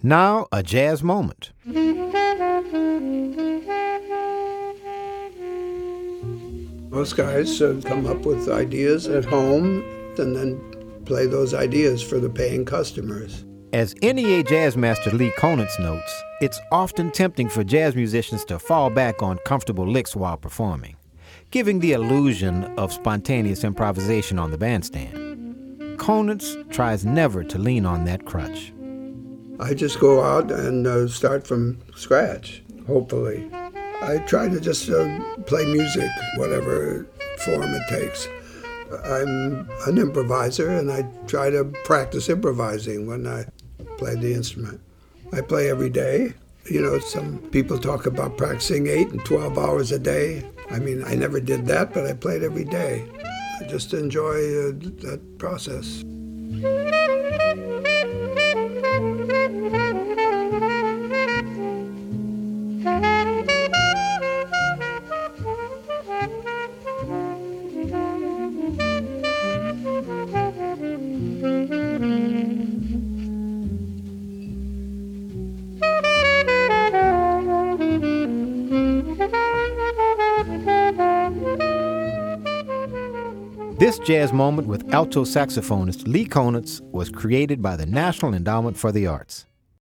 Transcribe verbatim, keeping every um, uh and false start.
Now, a jazz moment. Most guys uh, come up with ideas at home and then play those ideas for the paying customers. As N E A jazz master Lee Konitz notes, it's often tempting for jazz musicians to fall back on comfortable licks while performing, giving the illusion of spontaneous improvisation on the bandstand. Konitz tries never to lean on that crutch. I just go out and uh, start from scratch, hopefully. I try to just uh, play music, whatever form it takes. I'm an improviser, and I try to practice improvising when I play the instrument. I play every day. You know, some people talk about practicing eight and twelve hours a day. I mean, I never did that, but I played every day. I just enjoy uh, that process. This jazz moment with alto saxophonist Lee Konitz was created by the National Endowment for the Arts.